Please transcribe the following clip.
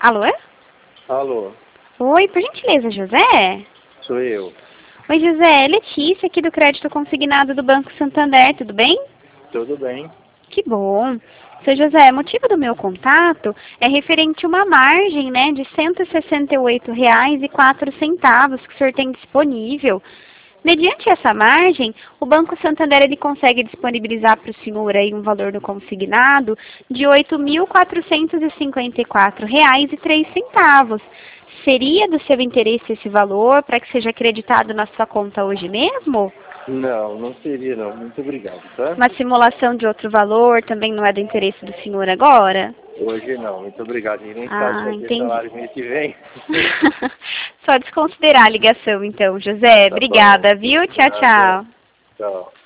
Alô? Alô, Oi, por gentileza, José? sou eu. Oi, José, é Letícia aqui do Crédito Consignado do Banco Santander, tudo bem? Tudo bem? Que bom. Seu José, o motivo do meu contato é referente a uma margem, né, de R$ 168,04 que o senhor tem disponível. Mediante essa margem, o Banco Santander ele consegue disponibilizar para o senhor aí um valor do consignado de R$ 8.454,03. Seria do seu interesse esse valor para que seja acreditado na sua conta hoje mesmo? Não, não seria não. Muito obrigado, tá? Uma simulação de outro valor também não é do interesse do senhor agora? Hoje não, muito obrigado. E nem sabe se Ah, vai ter entendi. salário mês que vem. Só desconsiderar a ligação então, José. Tá bom. Obrigada, viu? Tchau, Nada. tchau. Tchau.